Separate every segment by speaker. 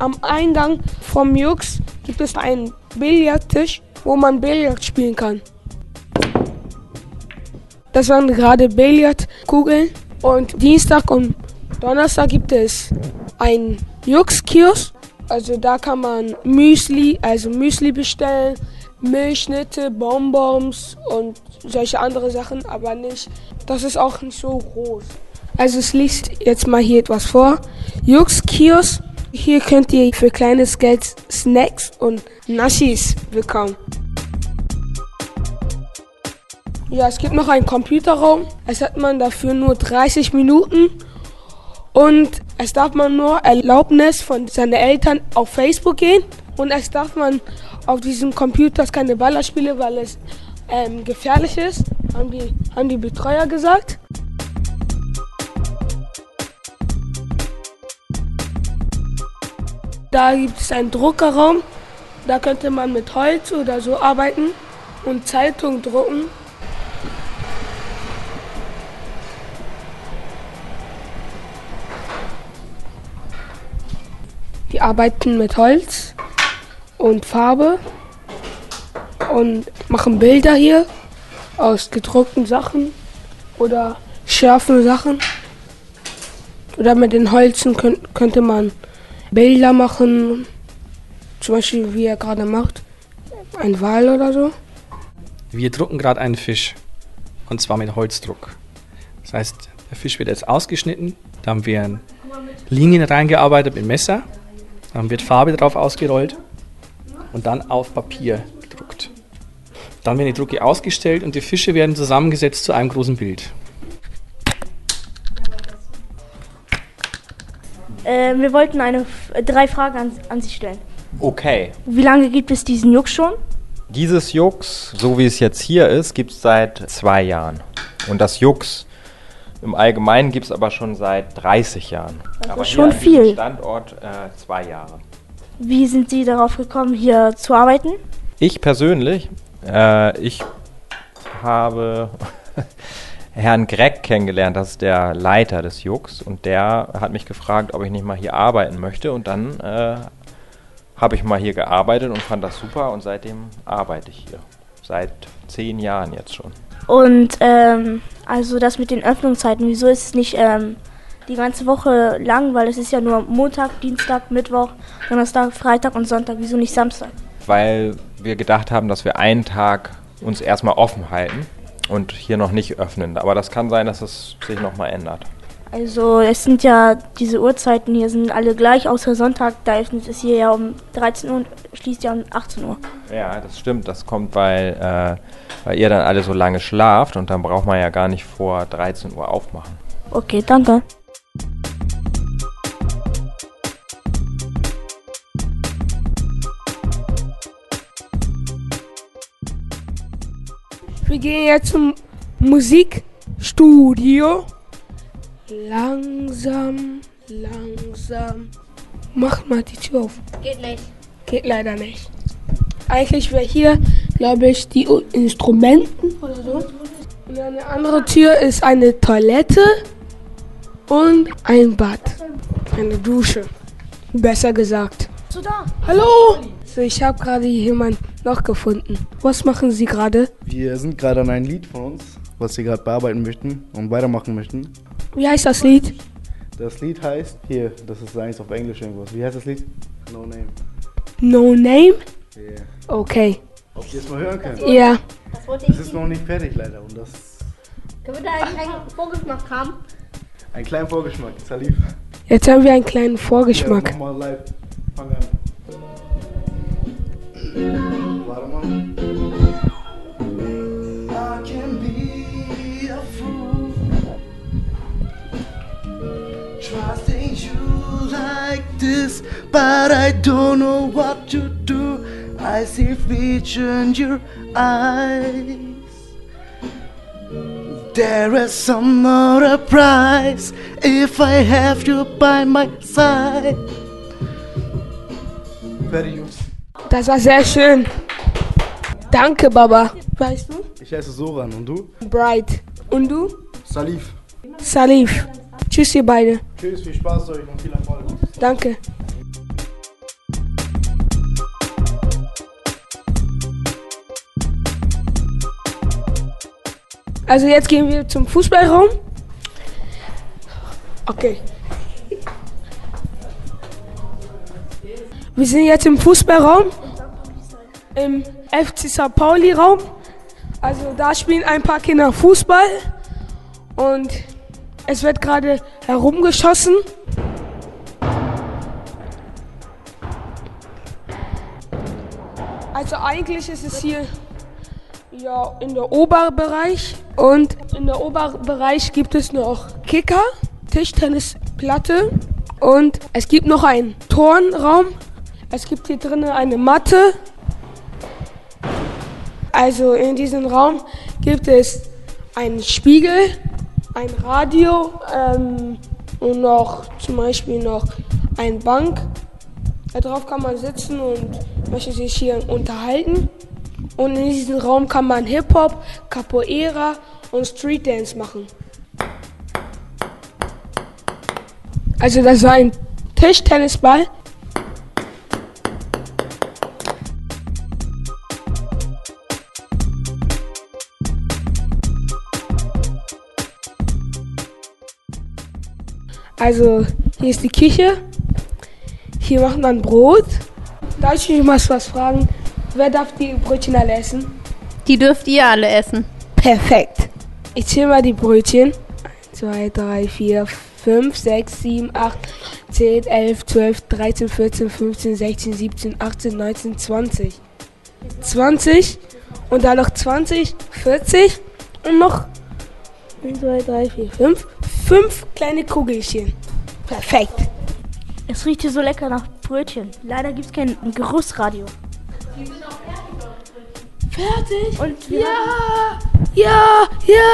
Speaker 1: Am Eingang vom Jux gibt es einen Billardtisch, wo man Billard spielen kann. Das waren gerade Billardkugeln. Und Dienstag und Donnerstag gibt es einen Jux-Kiosk. Also da kann man Müsli bestellen, Milchschnitte, Bonbons und solche andere Sachen, aber nicht, das ist auch nicht so groß. Also es liest jetzt mal hier etwas vor. Jux-Kiosk, hier könnt ihr für kleines Geld Snacks und Naschis bekommen. Ja, es gibt noch einen Computerraum. Es hat man dafür nur 30 Minuten. Und es darf man nur Erlaubnis von seinen Eltern auf Facebook gehen. Und es darf man auf diesem Computer keine Ballerspiele, weil es gefährlich ist, haben die Betreuer gesagt. Da gibt es einen Druckerraum. Da könnte man mit Holz oder so arbeiten und Zeitung drucken. Die arbeiten mit Holz und Farbe und machen Bilder hier aus gedruckten Sachen oder schärfen Sachen. Oder mit den Holzen könnte man Bilder machen, zum Beispiel wie er gerade macht, ein Wal oder so.
Speaker 2: Wir drucken gerade einen Fisch, und zwar mit Holzdruck. Das heißt, der Fisch wird jetzt ausgeschnitten, dann werden Linien reingearbeitet mit Messer. Dann wird Farbe drauf ausgerollt und dann auf Papier gedruckt. Dann werden die Drucke ausgestellt und die Fische werden zusammengesetzt zu einem großen Bild.
Speaker 3: Wir wollten 3 Fragen an Sie stellen.
Speaker 4: Okay.
Speaker 3: Wie lange gibt es diesen Jux schon?
Speaker 4: Dieses Jux, so wie es jetzt hier ist, gibt es seit 2 Jahren. Und das Jux im Allgemeinen gibt es aber schon seit 30 Jahren.
Speaker 3: Das
Speaker 4: aber
Speaker 3: ist schon
Speaker 4: hier an diesem
Speaker 3: viel.
Speaker 4: Standort 2 Jahre.
Speaker 3: Wie sind Sie darauf gekommen, hier zu arbeiten?
Speaker 4: Ich persönlich, ich habe Herrn Gregg kennengelernt, das ist der Leiter des Jux. Und der hat mich gefragt, ob ich nicht mal hier arbeiten möchte. Und dann habe ich mal hier gearbeitet und fand das super. Und seitdem arbeite ich hier. Seit 10 Jahren jetzt schon.
Speaker 3: Und also das mit den Öffnungszeiten, wieso ist es nicht die ganze Woche lang? Weil es ist ja nur Montag, Dienstag, Mittwoch, Donnerstag, Freitag und Sonntag. Wieso nicht Samstag?
Speaker 4: Weil wir gedacht haben, dass wir einen Tag uns erstmal offen halten und hier noch nicht öffnen. Aber das kann sein, dass es sich nochmal ändert.
Speaker 3: Also es sind ja diese Uhrzeiten hier sind alle gleich, außer Sonntag. Da öffnet es hier ja um 13 Uhr und schließt ja um 18 Uhr.
Speaker 4: Ja, das stimmt. Das kommt, weil ihr dann alle so lange schlaft und dann braucht man ja gar nicht vor 13 Uhr aufmachen.
Speaker 3: Okay, danke.
Speaker 1: Wir gehen jetzt zum Musikstudio. Langsam. Macht mal die Tür auf.
Speaker 3: Geht nicht.
Speaker 1: Geht leider nicht. Eigentlich wäre hier, glaube ich, die Instrumenten oder so. Und eine andere Tür ist eine Toilette und ein Bad. Eine Dusche. Besser gesagt.
Speaker 3: So da.
Speaker 1: Hallo! So, ich habe gerade jemanden noch gefunden. Was machen Sie gerade?
Speaker 5: Wir sind gerade an einem Lied von uns, was wir gerade bearbeiten möchten und weitermachen möchten.
Speaker 1: Wie heißt das Lied?
Speaker 5: Das Lied heißt, hier, das ist eigentlich auf Englisch irgendwas. Wie heißt das Lied? No Name.
Speaker 1: No Name?
Speaker 5: Yeah.
Speaker 1: Okay.
Speaker 5: Ob ihr es mal hören könnt?
Speaker 1: Ja.
Speaker 5: Das ist noch nicht fertig leider und das...
Speaker 3: Können wir da einen kleinen Vorgeschmack haben?
Speaker 5: Ein kleiner Vorgeschmack, Salif.
Speaker 1: Jetzt haben wir einen kleinen Vorgeschmack.
Speaker 5: Ja, mach mal live. Fang an. Warte mal. I can be a fool, trusting you like this, but I don't know what to do. I see feature in your eyes. There is some other price if I have you by my side. Fertig, Jungs.
Speaker 1: Das war sehr schön. Danke, Baba. Weißt du?
Speaker 5: Ich heiße Soran und du?
Speaker 1: Bright. Und du?
Speaker 5: Salif.
Speaker 1: Salif. Tschüss, ihr beide.
Speaker 5: Tschüss, viel Spaß euch und viel Erfolg.
Speaker 1: Danke. Also jetzt gehen wir zum Fußballraum. Okay. Wir sind jetzt im Fußballraum. Im FC St. Pauli Raum. Also da spielen ein paar Kinder Fußball. Und es wird gerade herumgeschossen. Also eigentlich ist es hier ja in der Oberbereich. Und in der Oberbereich gibt es noch Kicker, Tischtennisplatte und es gibt noch einen Turnraum. Es gibt hier drinnen eine Matte. Also in diesem Raum gibt es einen Spiegel, ein Radio und noch zum Beispiel noch eine Bank. Darauf kann man sitzen und möchte sich hier unterhalten. Und in diesem Raum kann man Hip-Hop, Capoeira und Street Dance machen. Also das war ein Tischtennisball. Also hier ist die Küche. Hier macht man Brot. Darf ich mich mal was fragen? Wer darf die Brötchen alle essen?
Speaker 6: Die dürft ihr alle essen.
Speaker 1: Perfekt. Ich zähle mal die Brötchen. 1, 2, 3, 4, 5, 6, 7, 8, 10, 11, 12, 13, 14, 15, 16, 17, 18, 19, 20. 20 und dann noch 20, 40 und noch 1, 2, 3, 4, 5. 5 kleine Kugelchen. Perfekt.
Speaker 3: Es riecht hier so lecker nach Brötchen. Leider gibt es kein Geruchsradio.
Speaker 1: Fertig?
Speaker 3: Und wir
Speaker 1: Ja!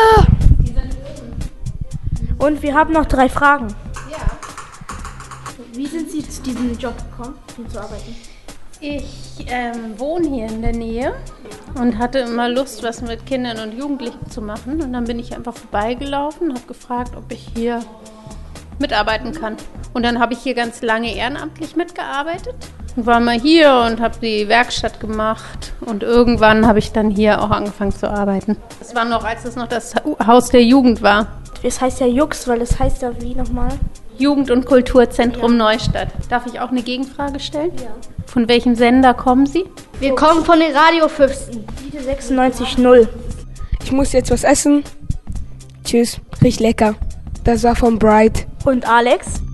Speaker 3: Und wir haben noch 3 Fragen. Ja. Wie sind Sie zu diesem Job gekommen, hier zu arbeiten?
Speaker 6: Ich wohne hier in der Nähe und hatte immer Lust, was mit Kindern und Jugendlichen zu machen. Und dann bin ich einfach vorbeigelaufen und habe gefragt, ob ich hier mitarbeiten kann. Und dann habe ich hier ganz lange ehrenamtlich mitgearbeitet. Und war mal hier und habe die Werkstatt gemacht. Und irgendwann habe ich dann hier auch angefangen zu arbeiten. Das war noch, als es noch das Haus der Jugend war.
Speaker 3: Es heißt ja Jux, weil es heißt ja wie nochmal?
Speaker 6: Jugend- und Kulturzentrum Neustadt. Darf ich auch eine Gegenfrage stellen? Ja. Von welchem Sender kommen Sie?
Speaker 3: Wir kommen von den Radiofüchsen. 96.0.
Speaker 1: Ich muss jetzt was essen. Tschüss, riecht lecker. Das war von Bright.
Speaker 3: Und Alex?